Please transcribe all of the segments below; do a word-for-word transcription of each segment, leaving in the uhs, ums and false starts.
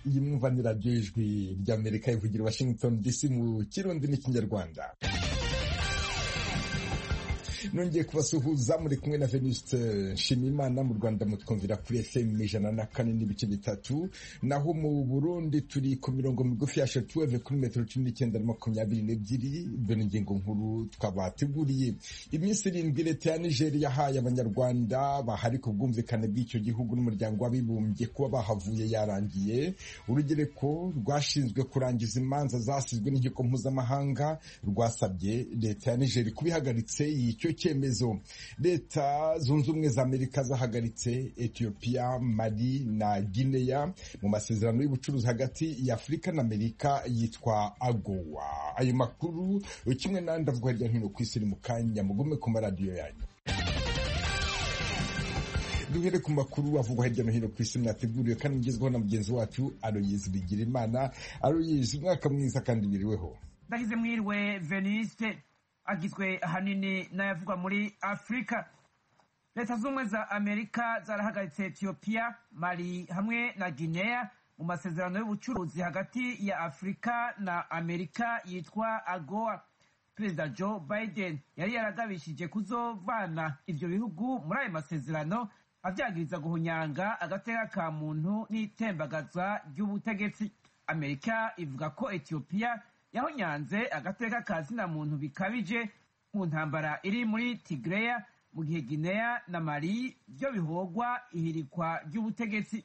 iyi mwumva ni radiyo ijwi ry'Amerika ivugira Washington D C mu Kirundi n'ikinyarwanda. Nongeye kubasuhuza muri kumwe na Venuste Nshimiyimana. Mu Rwanda mutwumvira kuri F M ijana na kane n'ibice bitatu, naho mu Burundi turi ku mirongo migufi ya shortwave kuri metero cumi n'icyenda na makumyabiri n'ebyiri. Dore ingingo nkuru twabateguriye. Iminsi irindwi leta ya Nigeria yahaye abanyarwanda bahari ku bwumvikane bw'icyo gihugu n'umuryango w'abibumbye kuba bahavuye yarangiye. Urugereko rwashinzwe kurangiza imanza zasizwe n'inkiko mpuzamahanga rwasabye leta ya Nigeria kubihagaritse icyo cyemezo. Leta zunze ubumwe za Amerika zahagaritse Ethiopia, Mali na Guinea mu masezerano y'ubucuruzi hagati ya Afurika na Amerika yitwa AGOA. Ayo makuru kimwe n'andi avuga hirya no hino ku isi mu kanya, mugume ku maradiyo yanyu. Duhere ku makuru avugwa hirya no hino ku isi mwateguriwe kandi mugezweho na mugenzi wacu Aloyizi Bigirimana. Aloyizi, umwaka mwiza kandi biriweho. Ndagize mwiriwe Veniste. Agizwe ahanini n'ayavugwa muri Afrika. Leta z'ubumwe za Amerika zarahagaritse Ethiopia, Mali hamwe na Guinea mu masezerano y'ubucuruzi hagati ya Afrika na Amerika yitwa AGOA. Perezida Joe Biden yari yaragabishije kuzovana ivyo bihugu muri ayo masezerano, avyagiriza guhunyanga agateka ka muntu n'itembagaza ry'ubutegetsi. Amerika ivuga ko Ethiopia yahonyanze agateka ka zina muntu bikabije mu ntambara iri muri Tigray, mu gihe Guinea na Mali byo bihogwa ihirikwa ry'ubutegetsi.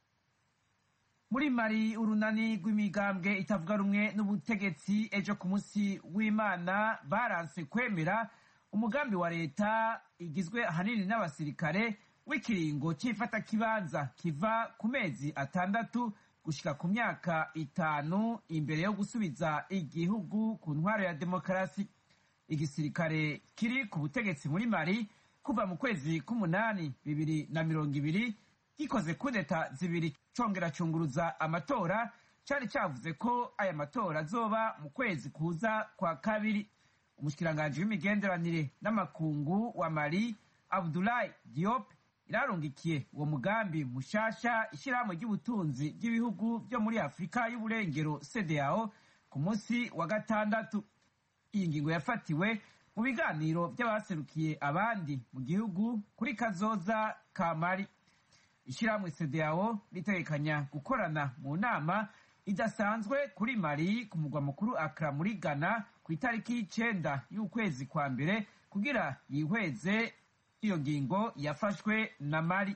Muri Mali, urunani rw'imigambwe itavuga rumwe n'ubutegetsi ejo ku munsi w'Imana baranse kwemera umugambi wa leta igizwe ahanini n'abasirikare w'ikiringo cy'ifata kibanza kiva ku mezi atandatu gushika ku myaka itanu imbere yo gusubiza igihugu ku ntwaro ya demokarasi. Igisirikare kiri ku butegetsi muri Mali kuva mu kwezi k'umunani bibiri na mirongo ibiri gikoze kudeta zibiri congera cunguruza amatora, cari cavuze ko aya matora azoba mu kwezi kuza kwa kabiri. Umushikiranganji w'imigenderanire n'amakungu wa Mali, Abdoulaye Diop, irarungikiye uwo mugambi mushasha ishirahamwe ry'ubutunzi ry'ibihugu byo muri Afrika y'uburengero C D A O ku munsi wa gatandatu. Iyi ngingo yafatiwe mu biganiro by'abaserukiye abandi mu gihugu kuri kazoza ka Mali. Ishirahamwe C D A O ritegekanya gukorana mu nama idasanzwe kuri Mali ku mugwa mukuru Accra muri Ghana ku itariki y'icenda y'ukwezi kwa mbere kugira yihweze iyo ngingo yafashwe na Mali.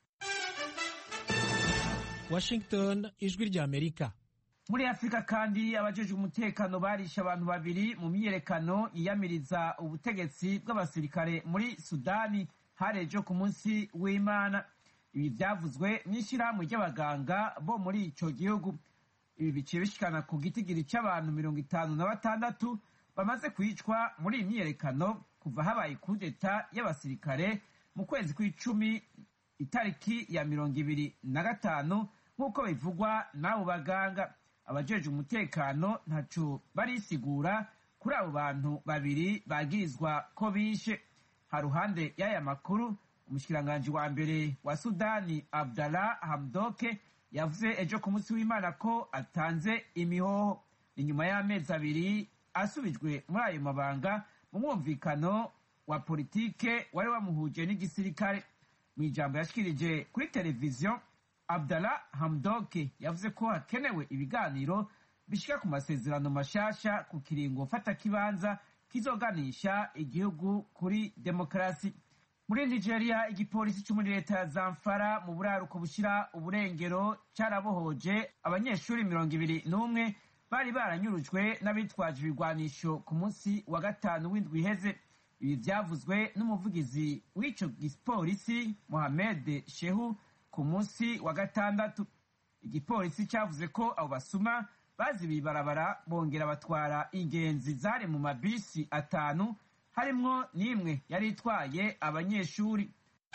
Washington, ijwi rya Amerika. Muri Afrika kandi abajeje umutekano barisha abantu babiri mu myiyerekano yiyamiriza ubutegetsi bw'abasirikare muri Sudani harejo ku munsi w'Imana. Ibi byavuzwe n'ishirahamwe ry'abaganga bo muri ico gihugu. Ibi biciye bishikana ku gitigiri c'abantu mirongo itanu na batandatu bamaze kwicwa muri iyi myiyerekano kuva habaye kudeta y'abasirikare mu kwezi kw'icumi itariki ya mirongo ibiri na gatanu nk'uko bivugwa n'abo baganga. Abajeje umutekano ntaco barisigura kuri abo bantu babiri bagirizwa ko bishe. Haruhande y'aya makuru, umushikiranganji wa mbere wa Sudani Abdallah Hamdoke yavuze ejo ku munsi w'Imana ko atanze imihoho inyuma y'amezi abiri asubijwe muri ayo mabanga mu mwumvikano wa politike wari wamuhuje n'igisirikare. Mu ijambo yashikirije kuri televiziyo, Abdallah Hamdoke yavuze ko hakenewe ibiganiro bishika ku masezerano mashasha ku kiringo fata kibanza kizoganisha igihugu kuri demokarasi. Muri Nigeria, igipolisi cyo muri leta ya Zamfara mu buraruko bushira uburengero carabohoje abanyeshuri mirongo ibiri n'umwe bari baranyurujwe n'abitwaje ibigwanisho ku munsi wa gatanu w'indwi iheze. Ibi vyavuzwe n'umuvugizi w'ico gipolisi Mohamed Shehu ku munsi wa gatandatu. Igipolisi cavuze ko abo basuma bazibiye ibarabara bongera batwara ingenzi zari mu mabisi atanu, harimwo n'imwe yari itwaye abanyeshuri.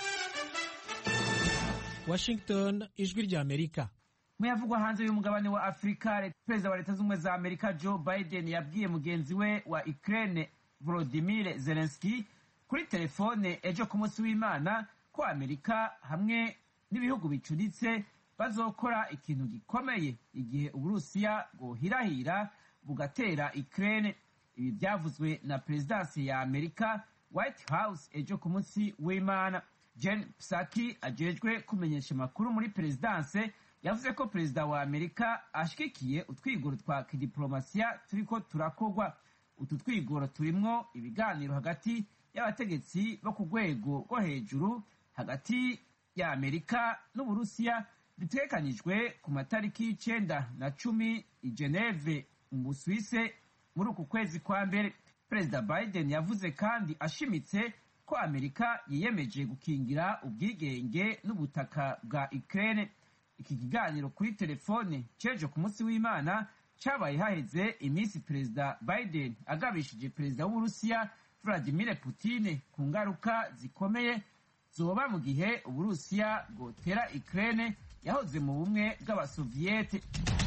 Washington, ijwi rya Amerika. Muyavugwa hanze y'umugabane wa Afrika, perezida wa leta z'ubumwe za Amerika Joe Biden yabwiye mugenzi we wa Ukraine Volodymyr Zelensky kuri telefone ejo ku munsi w'Imana ko Amerika hamwe n'ibihugu bicuditse bazokora ikintu gikomeye igihe uburusiya bwohirahira bugatera Ukraine. Ibi byavuzwe na perezidansi ya Amerika White House ejo ku munsi w'Imana. Jen Psaki ajejwe kumenyesha amakuru muri perezidansi yavuze ko perezida wa Amerika ashigikiye utwigoro twa kidiplomasiya turiko turakorwa. Utu twigoro turimwo ibiganiro hagati y'abategetsi bo ku rwego rwo hejuru hagati ya Amerika n'Uburusiya bitegekanijwe ku matariki y'icenda na cumi i Geneve mu Busuwise muri uku kwezi kwa mbere. Perezida Biden yavuze kandi ashimitse ko Amerika yiyemeje gukingira ubwigenge n'ubutaka bwa Ukraine. Iki kiganiro kuri telefone cejo ku munsi w'Imana cabaye haheze iminsi Perezida Biden agabishije perezida w'Uburusiya Vladimir Putin ku ngaruka zikomeye zoba mu gihe Uburusiya bwotera Ukraine yahoze mu bumwe bw'Abasoviyete.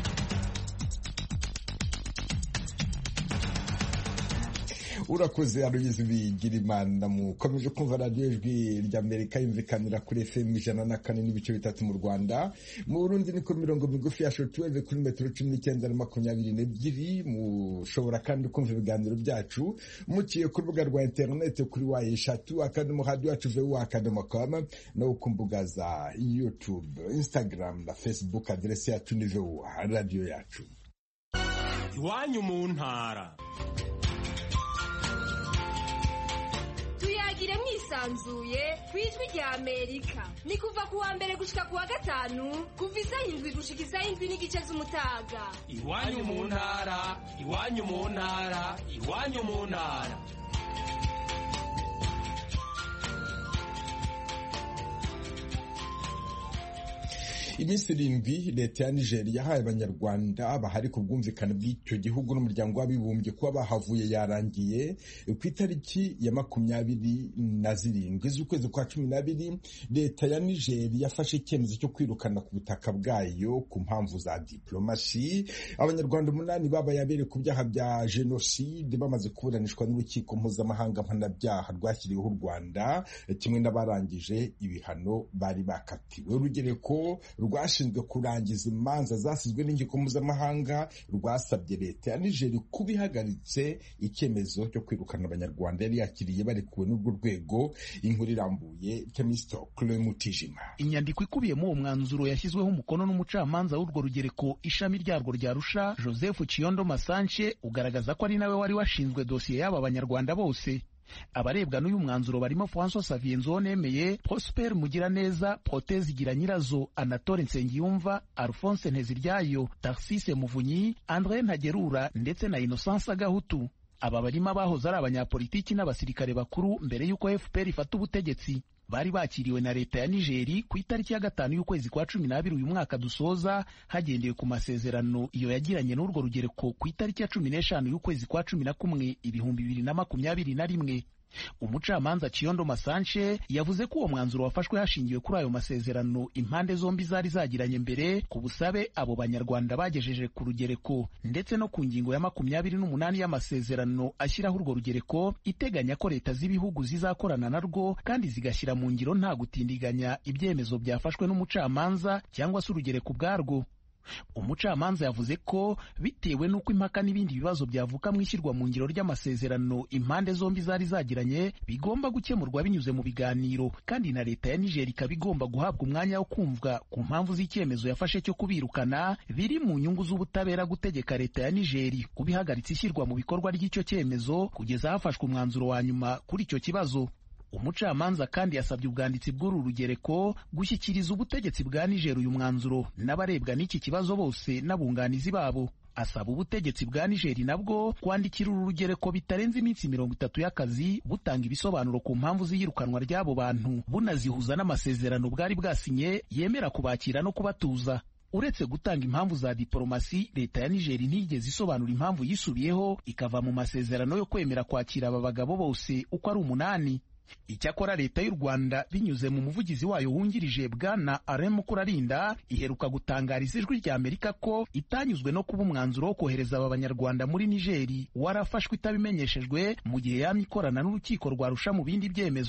urakoze Aloyizi Bigirimana. Mukomeje kumva radiyo ijwi ry'Amerika yumvikanira kuri F M ijana na kane n'ibice bitatu mu Rwanda. Mu Burundi ni ku mirongo migufi ya shortwave kuri metero cumi n'icyenda na makumyabiri n'ebyiri. Mushobora kandi kumva ibiganiro byacu muciye ku rubuga rwa interineti kuri wa eshatu akadomo radio yacu vuba akadomo com no ku mbuga za YouTube, Instagram na Facebook. Aderesi yacu ni vuba radio yacu. Iwanyu mu ntara. Tuyagire mwisanzuye kwijwi rya Amerika. Ni kuva ku wa mbere gushika ku wa gatanu kuva isaha indwi gushika isaha indwi n'igice z'umutaga. Iwanyu mu ntara, iwanyu mu ntara, iwanyu mu ntara. Iminsi irindwi leta ya Nigeria yahaye abanyarwanda bahari ku bwumvikane bw'icyo gihugu n'umuryango w'abibumbye kuba bahavuye yarangiye ku itariki ya makumyabiri na zirindwi z'ukwezi kwa cumi n'abiri. Leta ya Nigeria yafashe icyemezo cyo kwirukana ku butaka bwayo ku mpamvu za diplomasi abanyarwanda umunani babaye abereye ku byaha bya jenoside bamaze kuburanishwa n'urukiko mpuzamahanga mpanabyaha rwashyiriweho u Rwanda kimwe n'abarangije ibihano bari bakatiwe. Urugereko rwashinzwe kurangiza imanza zasizwe n'inkiko mpuzamahanga rwasabye leta ya Nigeria kuba ihagaritse icyemezo cyo kwirukana abanyarwanda yari yakiriye barekuwe n'urwo rwego. Inkuru irambuye Temisto Mutijima. Inyandiko ikubiyemo uwo mwanzuro yashyizweho umukono n'umucamanza w'urwo rugereko ishami ryarwo rya Arusha Joseph Chiondo Masanche ugaragaza ko ari nawe wari washinzwe dosiye y'aba banyarwanda bose. Abarebwa n'uyu mwanzuro barimo François Xavier Nzonemeye, Prosper Mugiraneza, Proteze Giranyirazo, Anatole Nsengiyumva, Alphonse Nteziryayo, Tarsise Muvunyi, André Ntagerura ndetse na Innocence Agahutu. Aba barimo abahoze ari abanyapolitiki n'abasirikare bakuru mbere y'uko F P R ifata ubutegetsi. Bari bakiriwe na leta ya Nigeria ku itariki ya gatanu y'ukwezi kwa cumi n'abiri uyu mwaka dusoza hagendewe ku masezerano iyo yagiranye n'urwo rugereko ku itariki ya cumi n'eshanu y'ukwezi kwa cumi na kumwe ibihumbi bibiri na makumyabiri na rimwe. Umucamanza Chiondo Masanche yavuze ko uwo mwanzuro wafashwe hashingiwe kuri ayo masezerano impande zombi zari zagiranye mbere ku busabe abo banyarwanda bagejeje ku rugereko ndetse no ku ngingo ya makumyabiri n'umunani y'amasezerano ashyiraho urwo rugereko iteganya ko leta z'ibihugu zizakorana narwo kandi zigashyira mu ngiro nta gutindiganya ibyemezo byafashwe n'umucamanza cyangwa se urugereko ubwarwo. Umucamanza yavuze ko bitewe n'uko impaka n'ibindi bibazo byavuka mu ishyirwa mu ngiro ry'amasezerano impande zombi zari zagiranye bigomba gukemurwa binyuze mu biganiro kandi na leta ya Nigeria ikaba igomba guhabwa umwanya wo kumvwa ku mpamvu z'icyemezo yafashe cyo kubirukana biri mu nyungu z'ubutabera gutegeka leta ya Nigeria kubihagaritsa ishyirwa mu bikorwa ry'icyo cyemezo kugeza hafashwe umwanzuro wa nyuma kuri icyo kibazo. Umucamanza kandi yasabye ubwanditsi bw'uru rugereko gushyikiriza ubutegetsi bwa Nigeria uyu mwanzuro n'abarebwa n'iki kibazo bose n'abunganizi babo. Asaba ubutegetsi bwa Nigeria nabwo kwandikira uru rugereko bitarenze iminsi mirongo itatu y'akazi butanga ibisobanuro ku mpamvu z'iyirukanwa ry'abo bantu bunazihuza n'amasezerano bwari bwasinye yemera kubakira no kubatuza. Uretse gutanga impamvu za diplomasi, leta ya Nigeria ntiyigeze isobanura impamvu yisubiyeho ikava mu masezerano yo kwemera kwakira aba bagabo bose uko ari umunani. Icyakora leta y'u Rwanda binyuze mu muvugizi wayo wungirije bwana Alain Mukurarinda iheruka gutangariza ijwi rya Amerika ko itanyuzwe no kuba umwanzuro wo kohereza aba banyarwanda muri Nigeria warafashwe itabimenyeshejwe mu gihe yamye ikorana n'urukiko rwa Arusha mu bindi byemezo.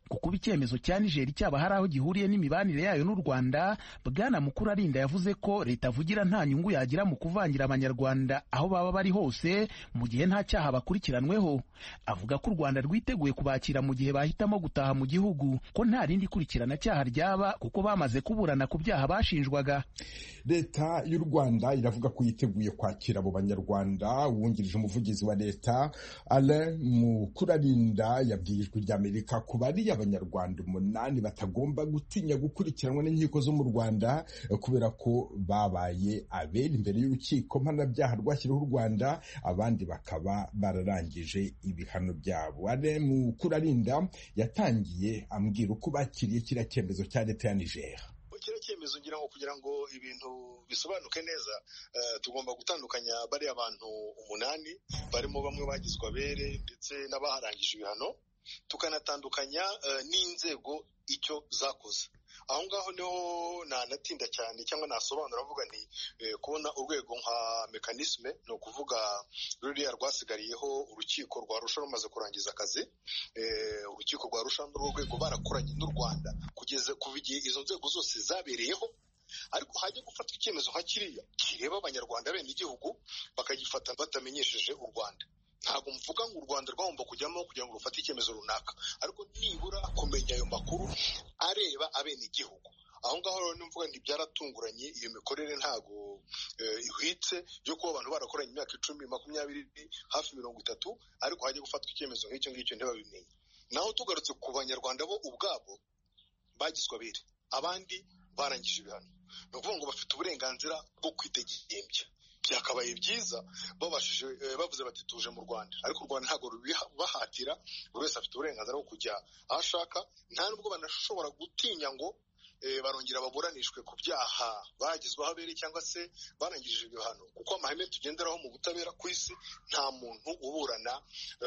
kuko icyemezo cya Niger cyaba hari aho gihuriye n'imibanire yayo n'u Rwanda. Bwana Mukurarinda yavuze ko leta avugira nta nyungu yagira mu kuvangira abanyarwanda aho baba bari hose mu gihe nta cyaha bakurikiranweho. Avuga ko u Rwanda rwiteguye kubakira mu gihe bahitamo gutaha mu gihugu, ko nta rindi kurikirana cyaha ryaba kuko bamaze kuburana ku byaha bashinjwaga. Leta y'u Rwanda iravuga ko yiteguye kwakira abo banyarwanda. Uwungirije umuvugizi wa leta Alain Mukurarinda yabwiye Ijwi ry'Amerika ko bari abanyarwanda umunani batagomba gutinya gukurikiranwa n'inkiko zo mu Rwanda kubera ko babaye abere imbere y'urukiko mpanabyaha rwashyiriweho u Rwanda, abandi bakaba bararangije ibihano byabo. Alain Mukurarinda yatangiye ambwira uko bakiriye kiriya cyemezo cya leta ya Niger. Kiriya cyemezo ngira ngo kugira ngo ibintu bisobanuke neza, uh, tugomba gutandukanya bari abantu umunani barimo bamwe bagizwe abere ndetse n'abaharangije ibihano, tukanatandukanya uh, n'inzego icyo zakoze. Aho ngaho niho nanatinda cyane cyangwa nasobanura avuga nti eh, kubona urwego nka mekanisme no kuvuga ruriya rwasigariyeho urukiko rwa Arusha rumaze kurangiza akazi, eh, urukiko rwa Arusha n'urwo rwego barakoranye n'u Rwanda kugeza kuva igihe izo nzego zose zabereyeho, ariko hajya gufatwa icyemezo nka kiriya kireba abanyarwanda bene igihugu bakagifata batamenyesheje u Rwanda. Ntabwo mvuga ngo u Rwanda rwagomba kujyamo kugira ngo rufate icyemezo runaka, ariko nibura kumenya ayo makuru areba abene igihugu. Aho ngaho rero nimvuga nti byaratunguranye, iyo mikorere ntago eh, ihwitse yo kuba abantu barakoranye imyaka icumi makumyabiri hafi mirongo itatu, ariko hajya gufatwa icyemezo nk'icyo ngicyo ntibabimenye. Naho tugarutse ku banyarwanda bo ubwabo bagizwe abere, abandi barangije ibihano, ni ukuvuga ngo bafite uburenganzira bwo kwitegembya. Byakabaye byiza babashije bavuze bati tuje mu Rwanda, ariko u Rwanda ntabwo rubibahatira, buri wese afite uburenganzira bwo kujya aho ashaka, nta nubwo banashobora gutinya ngo e, barongera baburanishwe ku byaha bagizweho abere cyangwa se barangirije ibihano, kuko amahame tugenderaho mu butabera ku isi nta muntu uburana e,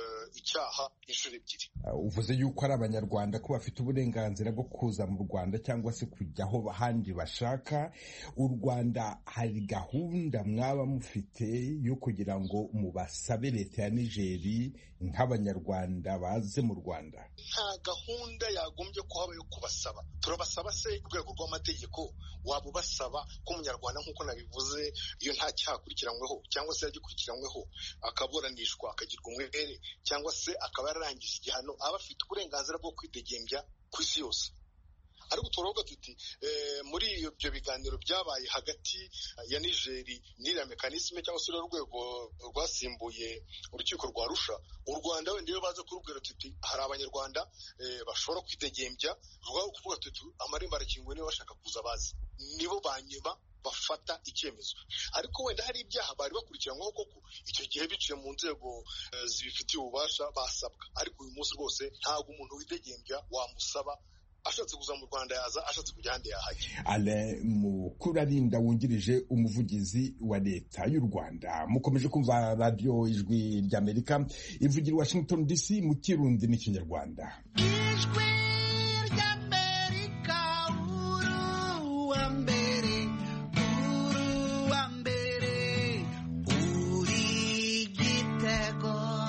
icyaha inshuro ebyiri. Uvuze yuko ari abanyarwanda ko bafite uburenganzira bwo kuza mu Rwanda cyangwa se kujya aho ahandi bashaka. U Rwanda hari gahunda mwaba mufite yo kugira ngo mubasabe leta ya Nigeri nk'abanyarwanda baze mu Rwanda? Nta gahunda yagombye kuhaba yo kubasaba. Turabasaba se ku rwego rw'amategeko, waba ubasaba ko umunyarwanda nk'uko nabivuze iyo nta cyaha akurikiranyweho cyangwa se yagikurikiranyweho akaburanishwa akagirwa umwere cyangwa se akaba yararangije igihano, aba afite uburenganzira bwo kwidegembya ku isi yose. Ariko turavuga tuti eh, muri ibyo biganiro byabaye hagati ya Nigeri n'iriya mekanisme cyangwa se urwego rwasimbuye urukiko rwa Arusha, u Rwanda wenda iyo baza kurubwira tuti hari abanyarwanda eh, bashobora kwidegembya, rwaho kuvuga tuti amarembo arakinguye niba bashaka kuza bazi, nibo banyuma bafata icyemezo. Ariko wenda hari ibyaha bari bakurikiranyweho koko, icyo gihe biciye mu nzego uh, zibifitiye ububasha basabwa. Ariko uyu munsi rwose ntabwo umuntu widegembya wamusaba, ashatse kuza mu Rwanda yaza, ashatse kujya ahandi yahajya. Alain Mukurarinda wungirije umuvugizi wa leta y'u Rwanda. Mukomeje kumva radio Ijwi ry'Amerika ivugira Washington D C mu Kirundi n'Ikinyarwanda. Ijwi ry'Amerika uru wa mbere, uru wa mbere, uri gitego.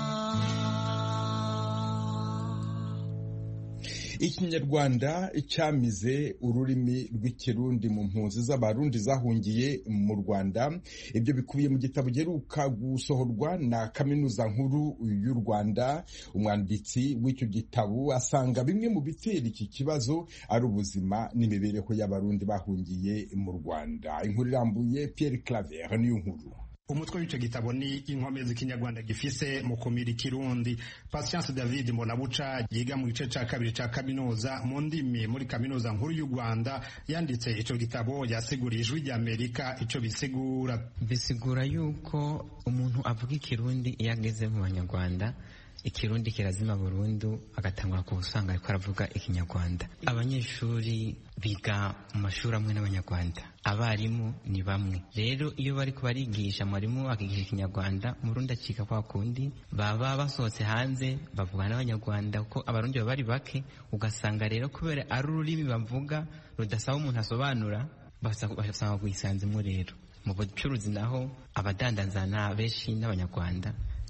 Ikinyarwanda cyamize ururimi rw'ikirundi mu mpunzi z'abarundi zahungiye mu Rwanda. Ibyo bikubiye mu gitabo giheruka gusohorwa na Kaminuza Nkuru y'u Rwanda. Umwanditsi w'icyo gitabo asanga bimwe mu bitera iki kibazo ari ubuzima n'imibereho y'abarundi bahungiye mu Rwanda. Inkuru irambuye Pierre Claver niyo nkuru. Umutwe w'icyo gitabo ni inkomezi kinyarwanda gifise mu kumira ikirundi. Patience David Mbonabuca yiga mu gice ca kabiri ca kaminuza mu ndimi muri Kaminuza Nkuru y'u Rwanda yanditse ico gitabo yasiguriye Ijwi ry'Amerika ico bisigura. Bisigura yuko umuntu avuga ikirundi iyo ageze mu Banyarwanda ikirundi kirazima burundu agatangura kubusanga ariko aravuga ikinyarwanda. Abanyeshuri biga mu mashuri amwe n'Abanyarwanda, abarimu ni bamwe. Rero iyo bari kubarigisha, mwarimu akigisha ikinyarwanda, Murundi acika kwa kundi, baba basohotse hanze bavuga n'Abanyarwanda kuko abarundi baba bari bake, ugasanga rero kubera ari ururimi bavuga rudasaba umuntu asobanura, basanga kwisanzemo. Rero mu bucuruzi naho abadandanzana benshi n'Abanyarwanda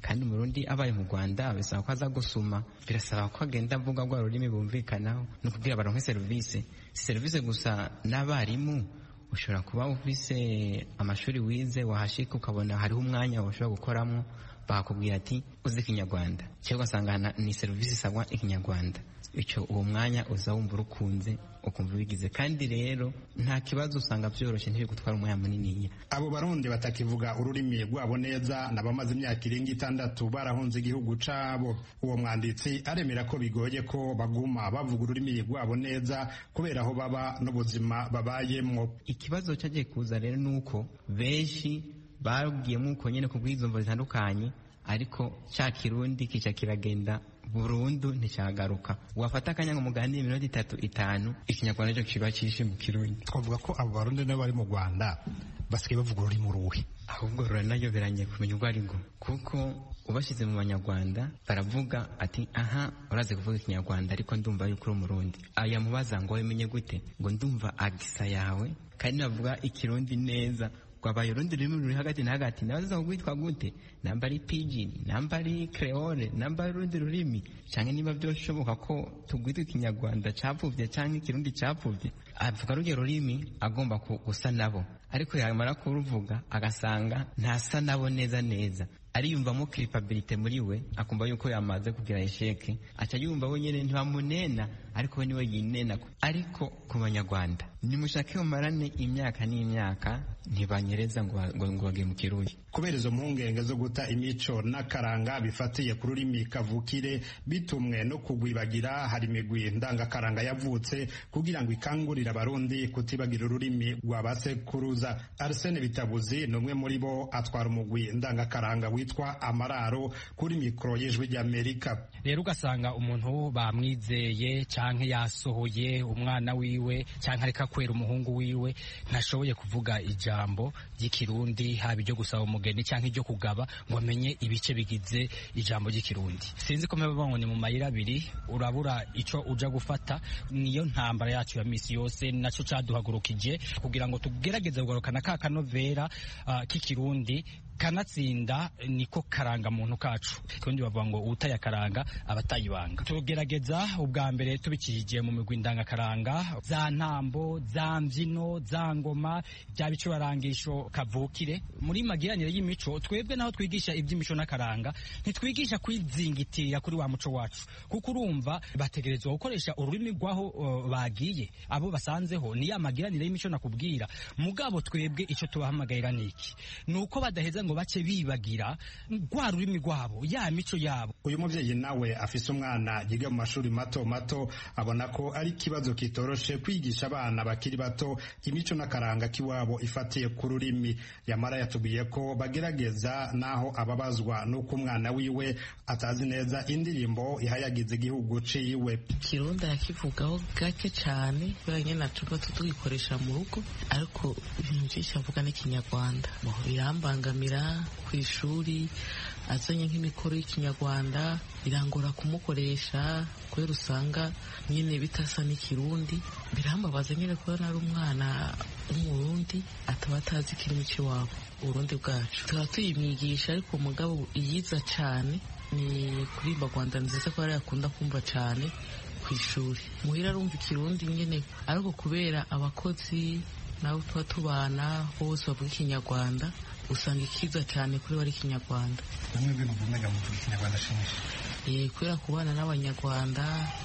kandi umurundi abaye mu Rwanda bisaba ko aza gusuma, birasaba ko agenda avuga rwa rurimi bumvikanaho no kugira baronke serivisi. Serivisi gusa n'abarimu, ushobora kuba ufise amashuri wize wahashika ukabona hariho umwanya ushobora gukoramo bakubwira ati uzi Ikinyarwanda, cyangwa ugasanga ni serivisi isabwa Ikinyarwanda, icyo uwo mwanya uza wumva urukunze ukumva bigize. Kandi rero nta kibazo, usanga byoroshye ntibiri gutwara umwanya munini. Abo barundi batakivuga ururimi rwabo neza nabamaze imyaka irenga itandatu barahunze igihugu cabo. Uwo mwanditsi aremera ko bigoye ko baguma bavuga ururimi rwabo neza kubera aho baba n'ubuzima babayemwo. Ikibazo cyagiye kuza rero nuko benshi babwiyemo uko nyene ku bw'izomvo zitandukanye, ariko cya kirundi kica kiragenda burundu nticyagaruka. Wafata akanya ngo muganire iminota itatu itanu, Ikinyarwanda cyo kiba cishe mu Kirundi. Twavuga ko abo barundi nabo bari mu Rwanda basigaye bavuga ururimi ruhe, ahubwo ruranayoberanye kumenya urwo ari rwo, kuko ubashyize mu Banyarwanda baravuga ati aha uraze kuvuga Ikinyarwanda ariko ndumva yuko uri Umurundi. Aya mubaza ngo umenye gute, ngo ndumva agisa yawe kandi navuga Ikirundi neza. Kwabaye urundi rurimi ruri hagati na hagati, nabaza kwitwa gute, namba ari pidgin, namba ari creole, namba ari urundi rurimi, canke niba byoshoboka ko tugwitwa Ikinyarwanda capfuvye canke Ikirundi capfuvye. Avuga rugero rurimi agomba gusa nabo, ariko yamara kuruvuga agasanga ntasa nabo neza neza, ariyumvamo culpability muri we, akumva yuko yamaze kugira esheke, aca yumva we nyene ntibamunena, ariko we niwe yinena. Ariko ku Banyarwanda nimushake mumarane imyaka n'imyaka ntibanyereza ngo ngo bage mu Kirundi. Kubera izo mpungenge zo guta imico n'akaranga bifatiye ku rurimi kavukire bitumwe no kugwibagira, hari imigwi ndangakaranga yavutse kugira ngo ikangurire abarundi kutibagira ururimi rwabasekuruza. Arsene Bitabuzi ni umwe muri bo, atwara umugwi ndangakaranga witwa Amararo kuri mikoro y'Ijwi ry'Amerika. Rero ugasanga umuntu bamwizeye canke yasohoye umwana wiwe canke areka kwera umuhungu wiwe ntashoboye kuvuga ijambo ry'ikirundi, haba iryo gusaba umugeni canke iryo kugaba, ngo amenye ibice bigize ijambo ry'ikirundi. Sinzi ko mpeba ngo ni mu mayira abiri, urabura ico uja gufata. Niyo ntambara yacu ya misi yose, naco caduhagurukije kugira ngo tugerageze kugarukana ka kanovera uh, k'ikirundi kanatsinda. Niko karanga muntu kacu, kandi bavuga ngo utaya karanga abatayibanga. Tugerageza ubwa mbere tubikije mu migwi ndangakaranga, za ntambo, za mbyino, za ngoma, bya bico barangisho kavukire. Muri magiranire y'imico twebwe naho twigisha iby'imico n'akaranga, ntitwigisha kwizingitirira kuri wa muco wacu, kuko urumva bategerezwa gukoresha ururimi rwaho uh, bagiye abo basanzeho. Ni ya magiranire y'imico nakubwira, mugabo twebwe ico tubahamagarira niki, nuko badaheza ngo bace bibagira rwa rurimi rwabo, ya mico yabo. Uyu muvyeyi nawe afise umwana yiga mu mashuri mato mato, abona ko ari kibazo kitoroshe kwigisha abana bakiri bato imico n'akaranga kiwabo ifatiye ku rurimi. Yamara yatubwiye ko bagerageza naho ababazwa nuko umwana wiwe atazi neza indirimbo ihayagiza igihugu ciwe. Kirundi akivugaho gake cyane, banye natuba tutugikoresha mu rugo, ariko ibintu byinshi avuga n'Ikinyarwanda birambangamira. Ku ishuri azanye nk'imikoro y'Ikinyarwanda birangora kumukoresha kubera usanga nyine bitasa n'Ikirundi. Birambabaza nyine kubona ari umwana w'Umurundi ataba atazi ikirimi cy'iwabo, Uburundi bwacu. Tuba tuyimwigisha, ariko umugabo iyiza cyane ni kuririmba Rwanda nziza, ko ari akunda kumva cyane ku ishuri. Muhira arumva Ikirundi nyine, ariko kubera abakozi nabo tuba tubana bose bavuga Ikinyarwanda, usanga ikiza cyane kuri bari Ikinyarwanda. Bamwe bintu bumega mu Ikinyarwanda shimisha. Eh, kubera kubana n'Abanyarwanda,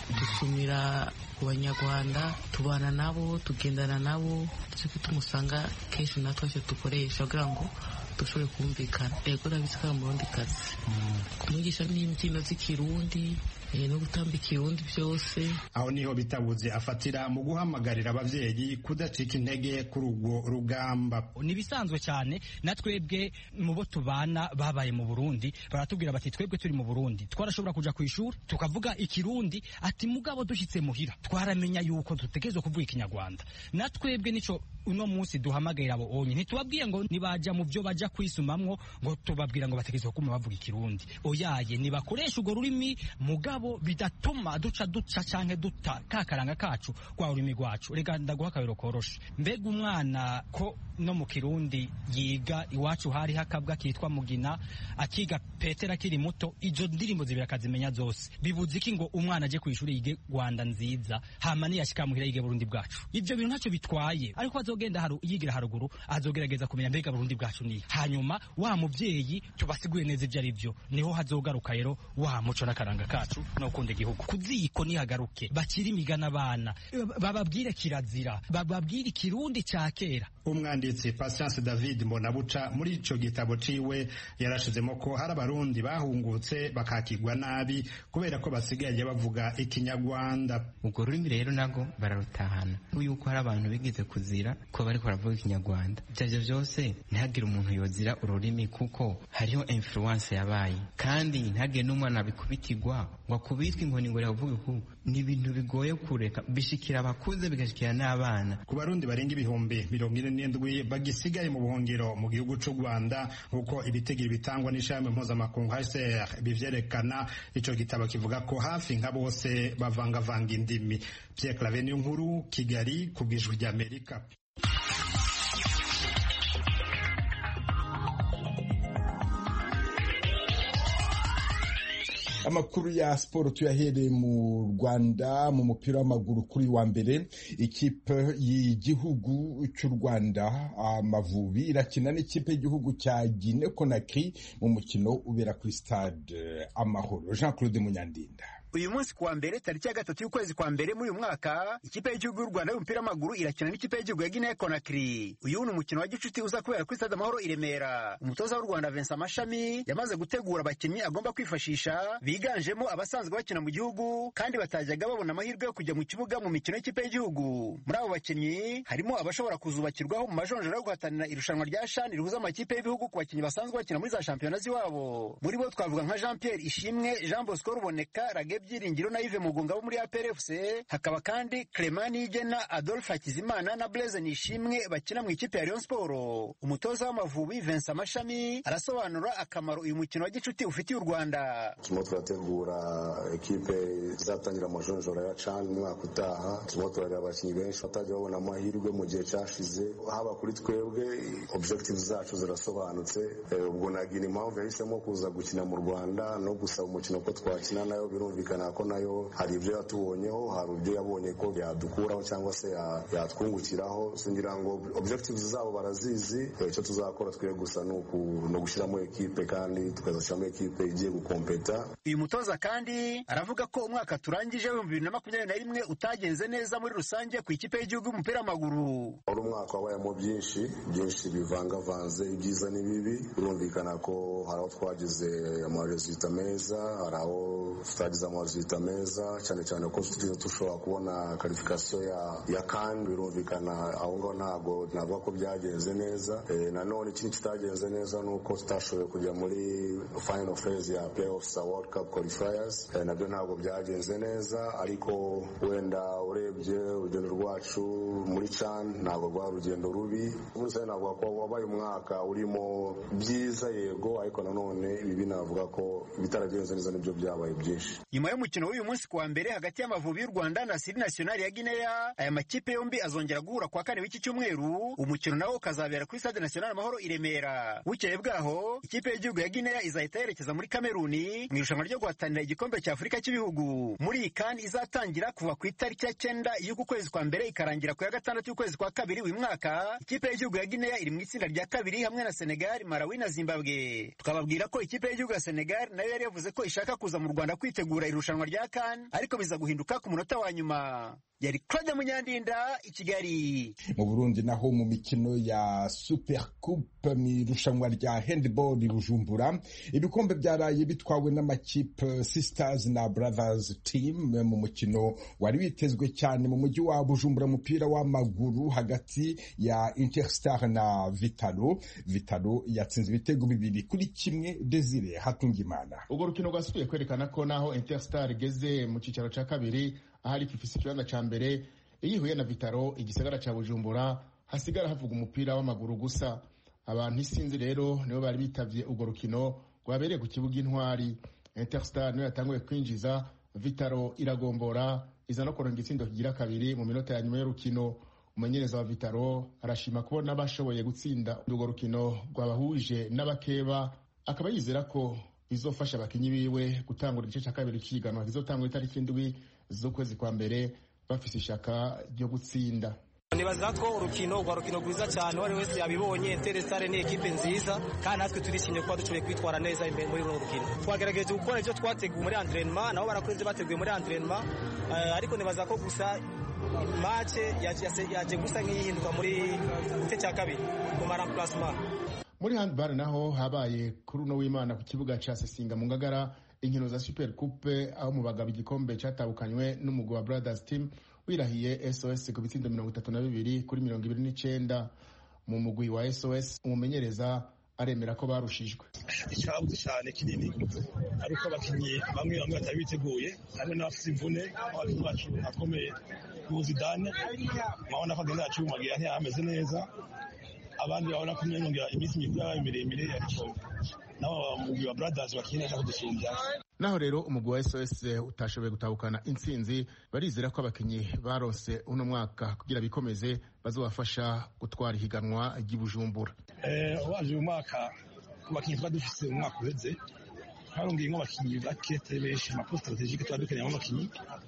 dusumira ku Banyarwanda, tubana nabo, tugendana nabo, tuzi tumusanga kenshi natwe cyo dukoresha kugira ngo dushobore kumvikana. Ego nabisika mu rundi kazi. Kumwigisha n'imbyino z'ikirundi, eh, no gutamba ikirundi byose. Aho niho Bitabuze afatira mu guhamagarira abavyeyi kudacika intege kuri urwo rugamba. Nibisanzwe cyane, natwebwe mu bo tubana babaye mu Burundi baratubwira bati twebwe turi mu Burundi twarashobora kuja ku ishuri tukavuga ikirundi, ati mugabo dushitse muhira twaramenya yuko dutegerezwa kuvuga Ikinyarwanda. Natwebwe nico uno munsi duhamagarira abo onye, ntitubabwiye ngo nibaja mu byo baja kwisumamwo ngo tubabwira ngo bategerezwa kuma bavuga Ikirundi. Oyaye nibakoresha urwo rurimi, mugabo mugabo bidatuma duca duca canke duta kakaranga kacu kwa urimi rwacu. Rega ndaguha akabero koroshe, mbega umwana ko no mu Kirundi yiga iwacu hari hakabwa kitwa Mugina, akiga Petera kiri muto, izo ndirimbo zibira kazimenya zose. Bivuze iki ngo umwana aje kwishuri yige Rwanda nziza hama ni yashika muhira yige Burundi bwacu? Ivyo bintu ntacyo bitwaye, ariko azogenda haru yigira haruguru azogerageza kumenya mbega Burundi bwacu ni. Hanyuma wa muvyeyi tubasiguye neza ivyo ari byo, niho hazogaruka rero wa muco n'akaranga kacu no kunde igihugu. Kuziko ni hagaruke bakiri imigana abana, bababwire kirazira, bababwire Kirundi ca kera. Umwanditsi Patience David Mbonabuca muri ico gitabo ciwe yarashizemo ko hari abarundi bahungutse bakakigwa nabi kubera ko basigaye bavuga ikinyarwanda. Ubwo rurimi rero nago bararutahana yuko hari abantu bigize kuzira ko bariko baravuga ikinyarwanda. Ivyo byose ntihagire umuntu yozira ururimi kuko hariho influence yabaye, kandi ntihagire n'umwana bikubitirwa ngo akubitwe inkoni ngo yavuge ku ni ibintu bigoye kureka bishikira abakuze bigashikira n'abana. Ku barundi barenga ibihumbi mirongo ine n'indwi bagisigaye mu buhungiro mu gihugu c'u Rwanda nk'uko ibitegiro bitangwa n'ishami mpuzamakungu H C R bivyerekana, ico gitabo kivuga ko hafi nka bose bavangavanga indimi. Pierre Claver Nkuru, Kigali, ku bw'Ijwi ry'Amerika. Amakuru ya sport tuyahereye mu Rwanda mu mupira w'amaguru kuri wa mbere, ikipe y'igihugu cy'u Rwanda Amavubi irakina n'ikipe y'igihugu cya Guinea Conakry mu mukino ubera kuri stade Amahoro. Jean Claude Munyandinda. Uyu munsi kuwa mbere tariki ya gatatu y'ukwezi kwa mbere muri uyu mwaka, ikipe y'igihugu y'u Rwanda y'umupira w'amaguru irakina n'ikipe y'igihugu ya Guinea Conakry. Uyu ni umukino wa gicuti uza kubera kuri stade Amahoro i Remera. Umutoza w'u Rwanda Vincent Mashami yamaze gutegura abakinnyi agomba kwifashisha biganjemo abasanzwe bakina mu gihugu kandi batajyaga babona amahirwe yo kujya mu kibuga mu mikino y'ikipe y'igihugu. Muri abo bakinnyi harimo abashobora kuzubakirwaho mu majonjora yo guhatanira irushanwa rya CHAN rihuza amakipe y'ibihugu ku bakinnyi basanzwe bakina muri za shampiyona z'iwabo. Muri bo twavuga nka Jean Pierre Ishimwe, Jean Bosco Ruboneka, Rage Byiringiro na Yves Mugunga bo muri A P R F C, hakaba kandi Clement Nigena, Adolphe Hakizimana na Blaise Nishimwe bakina mu ikipe ya Rayon Sport. Umutoza w'Amavubi Vincent Mashami arasobanura akamaro uyu mukino wa gicuti ufitiye u Rwanda. Turimo turategura ekipe izatangira amajonjora ya CHAN umwaka utaha. Turimo turareba abakinnyi benshi batajya babona amahirwe mu gihe cyashize. Haba kuri twebwe objectives zacu zirasobanutse. Ubwo nagira impamvu yahisemo kuza gukina mu Rwanda no gusaba umukino ko twakina nayo, birumvikana ko nayo hari ibyo yatubonyeho, hari ibyo yabonye ko yadukuraho cyangwa se yatwungukiraho. Singira ngo objectives zabo barazizi, icyo tuzakora twe gusa no gushyiramo ekipe kandi tukazashyiramo ekipe igiye gukompeta. Uyu mutoza kandi aravuga ko umwaka turangije wa bibiri na makumyabiri na rimwe utagenze neza muri rusange ku ikipe y'igihugu y'umupira w'amaguru. Wari umwaka wabayemo byinshi byinshi bivangavanze, ibyiza n'ibibi. Birumvikana ko hari aho twagize amaresulta meza, hari aho tutagize amaresulta meza, cyane cyane ko dushobora kubona qualification ya ya CAN. Birumvikana aho ngo ntago navuga ko byagenze neza. E, nanone ikindi kitagenze neza nuko tutashoboye kujya muri final phase ya playoffs za World Cup qualifiers. E, nabyo ntago byagenze neza, ariko wenda urebye urugendo rwacu muri CHAN ntago rwa rugendo rubi. Ubuze navuga ko wabaye umwaka urimo byiza yego, ariko nanone ibi navuga ko bitaragenze neza nibyo byabaye byinshi. Nyuma y'umukino w'uyu munsi kuwa mbere hagati y'Amavubi y'u Rwanda na Siri National ya Guinea, aya makipe yombi azongera guhura kwa kane w'iki cyumweru. Umukino nawo ukazabera kuri Stade National Amahoro i Remera. Bukeye bwaho ikipe y'igihugu ya Guinea izahita yerekeza muri Kameruni mu irushanwa ryo guhatanira igikombe cya Afurika cy'ibihugu. Muri iyi CAN izatangira kuva ku itariki ya cyenda y'uku kwezi kwa mbere ikarangira ku ya gatandatu y'ukwezi kwa kabiri uyu mwaka. Ikipe y'igihugu ya Guinea iri mu itsinda rya kabiri hamwe na Senegal, Malawi na Zimbabwe. Tukababwira ko ikipe y'igihugu ya Senegal nayo yari yavuze ko ishaka kuza mu Rwanda kwitegura irushanwa rya CAN, ariko biza guhinduka ku munota wa nyuma. Yari Claude Munyandinda i Kigali. Mu Burundi naho mu mikino ya Super Coupe mu irushanwa rya handball i Bujumbura, ibikombe byaraye bitwawe n'amakipe Sisters na Brothers team mu mukino wari witezwe cyane mu mujyi wa Bujumbura. Umupira w'amaguru hagati ya Interstar na Vitalo. Vitalo yatsinze ibitego bibiri kuri kimwe. Desire Hatungimana. Ubwo rukino rwasubiye kwerekana ko naho Interstar igeze mu cicaro ca kabiri, ahari ifise ikibanza ca mbere, iyihuye na Vitaro igisagara ca Bujumbura hasigara havuga umupira w'amaguru gusa. Abantu isinzi rero nibo bari bitavye ubwo rukino rwabereye ku kibuga Intwari. Interstar niyo yatanguye kwinjiza Vitaro iragombora iza no kuronga itsindo kigira kabiri mu minota ya nyuma y'urukino. Umumenyereza wa Vitaro arashima kubona bashoboye gutsinda urwo rukino rwabahuje n'abakeba, akaba yizera ko bizofasha abakinyi biwe gutangura igice cya kabiri cy'ihiganwa kizotangura itariki indwi z'ukwezi kwa mbere bafise ishaka ryo gutsinda. Nibaza ko urukino rwa rukino rwiza cyane wari wese yabibonye. Interestare ni ekipe nziza kandi natwe turishimye kuba dushoboye kwitwara neza imbere muri uru rukino. Twagerageje gukora ibyo twateguye muri entraînement, nabo barakoze bateguye muri entraînement, uh, ariko nibaza ko gusa match yaje gusa nk'ihinduka muri gice cya kabiri ku remplacement. Muri handball naho habaye kuri uno w'Imana ku kibuga ca Sesinga mu Ngagara inkino za Super Coupe aho mu bagabo igikombe cyatahukanywe n'umugwi wa Brothers Team wirahiye S O S ku bitsindo mirongo itatu na bibiri kuri mirongo ibiri n'icenda. Mu mugwi wa S O S umumenyereza aremera ko barushijwe. Icabuze cyane kinini ariko abakinyi bamwe bamwe batari biteguye, hari n'abafite imvune abakinyi bacu akomeye mu Zidane mabona ko agenda acumagira ntiyameze neza, abandi babona ko nyongera iminsi mikuru miremire ariko nabo mugwi wa Brothers bakina cyangwa kudusumbya. Naho rero umugwi wa S O S utashoboye gutahukana intsinzi, barizera ko abakinyi barose uno mwaka kugira bikomeze bazobafasha gutwara ihiganwa ry'Ibujumbura. Eh waje uyu mwaka ku bakinyi badufise umwaka uheze harungiye nk'abakinyi bakete benshi ama poste strategique twadukeneye nk'abakinyi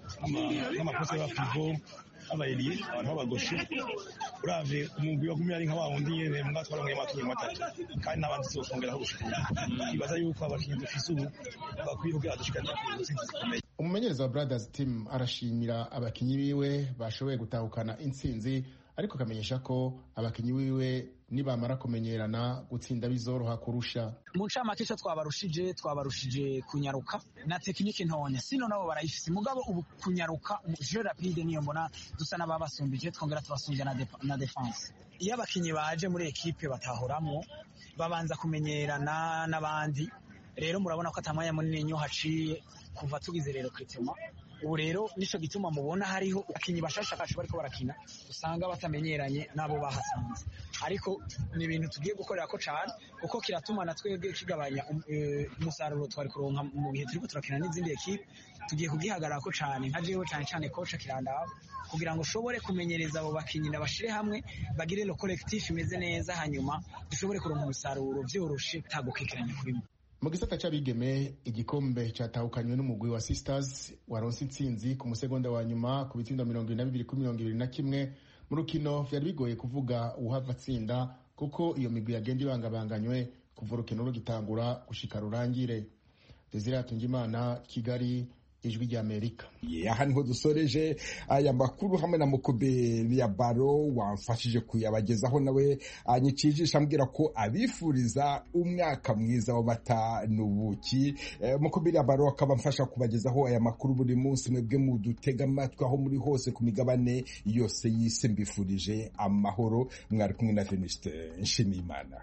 ama poste ya pivot abayiriye abantu babagoshe urave umugwi wa gumya ari nka bawundi nyene mwaka twarongeye amakinyi matatu kandi n'abandi zokongeraho gushikana. Ibaza yuko abakinyi dufise ubu bakwiye kugira dushikane ku ntsinzi zikomeye. Umumenyereza wa Brothers Team arashimira abakinyi biwe bashoboye gutahukana intsinzi, ariko akamenyesha ko abakinyi biwe nibamara kumenyerana gutsinda bizoroha kurusha. Mu ncamake cyo twabarushije twabarushije kunyaruka na tekinike ntonya, sino nabo barayifise mugabo ubu kunyaruka je rapide niyo mbona dusa n'ababasumbije, twongera tubasumbya na, def na defense. Iyo abakinyi baje muri ekipe batahoramwo babanza kumenyerana n'abandi, rero murabona ko atamanya munini nyo haciye kuva tugize rero kritema. Ubu rero nico gituma mubona hariho abakinyi bashasha kacu bariko barakina usanga batamenyeranye nabo bahasanze, ariko ni ibintu tugiye gukorera ko cyane kuko kiratuma na twebwe kigabanya umusaruro twari kuronka mu bihe turiko turakina n'izindi ekipe. Tugiye kugihagarara ko cyane nka jewe cyane cyane coach Kirandaba kugira ngo ushobore kumenyereza abo bakinyi nabashire hamwe bagire lo collectif imeze neza, hanyuma dushobore kuronka umusaruro vyoroshe tagukikiranya kuri mwe. Mu gisata c'abigeme igikombe cyatahukanywe n'umugwi wa Sisters waronse intsinzi ku musegonda wa nyuma ku bitsindo mirongo ine na bibiri kuri mirongo ibiri na kimwe. Mu rukino vyari bigoye kuvuga uhava tsinda kuko iyo migwi yagenda ibangabanganywe kuva urukino rugitangura gushika rurangire. Desire Atungimana, Kigali, Ijwi ry'Amerika. Aha niho dusoreje aya makuru hamwe na Mukobe ya Baro wamfashije kuyabagezaho, nawe anyikijisha ambwira ko abifuriza umwaka mwiza w'amata n'ubuki. E, Mukobe ya Baro akaba mfasha kubagezaho aya makuru buri munsi. Mwebwe mudutega amatwi aho muri hose ku migabane yose y'isi, mbifurije amahoro. Mwari kumwe na Venuste Nshimiyimana.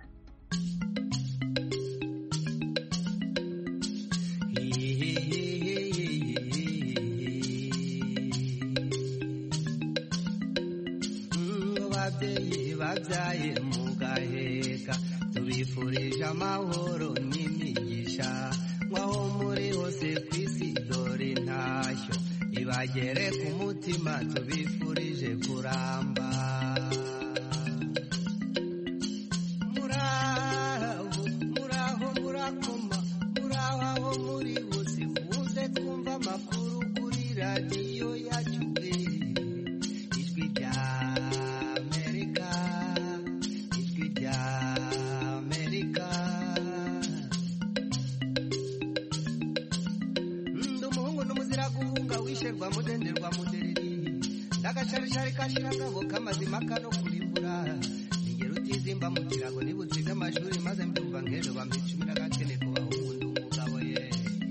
Babyaye mugaheka tubifurije amahoro n'imigisha, mwaho muri hose kwisi dore ntashyo ibagere ku mutima, tubifurije kuramba. Muraho muraho murakoma muraho aho muri hose muze twumva amakuru kuri radiyo yacu Ijwi rya mudenderwa mudereri ndagacarishari kashirangabo kamazima kano kurimbura ingero utizimba mu kirago nibutsiga amashuri maze mbyumva nk'ejo bampica n'agakene ku bahungu ndi umugabo ye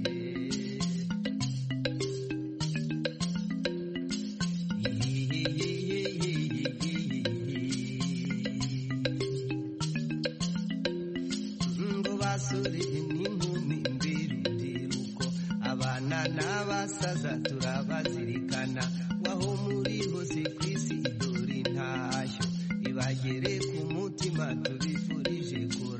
ngo basuri n'inkumi mbirundiruko abana n'abasaza turabazirikana, waho muri hose kwisi dore ntashyo ibagere ku mutima, tubifurije kura